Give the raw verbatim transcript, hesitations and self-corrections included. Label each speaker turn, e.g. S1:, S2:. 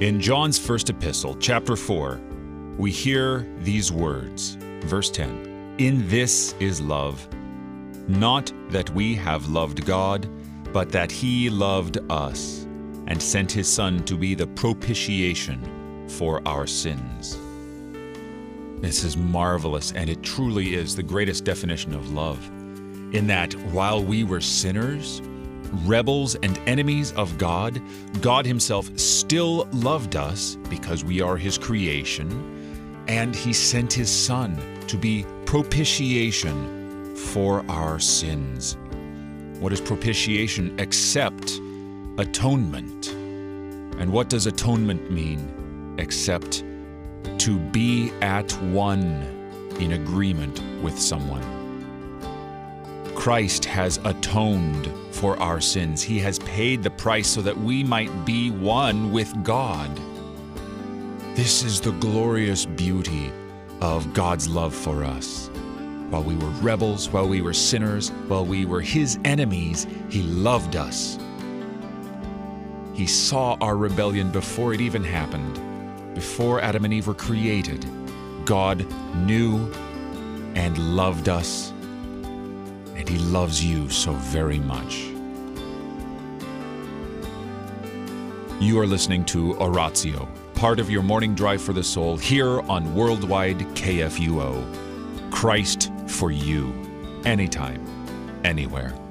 S1: In John's first epistle, chapter four, we hear these words, verse ten, "In this is love, not that we have loved God, but that He loved us, and sent His Son to be the propitiation for our sins." This is marvelous, and it truly is the greatest definition of love, in that while we were sinners, rebels and enemies of God, God Himself still loved us because we are His creation, and He sent His Son to be propitiation for our sins. What is propitiation except atonement? And what does atonement mean except to be at one in agreement with someone? Christ has atoned for our sins. He has paid the price so that we might be one with God. This is the glorious beauty of God's love for us. While we were rebels, while we were sinners, while we were His enemies, He loved us. He saw our rebellion before it even happened. Before Adam and Eve were created, God knew and loved us, and He loves you so very much. You are listening to Oratio, part of your morning drive for the soul, here on Worldwide K F U O. Christ for you, anytime, anywhere.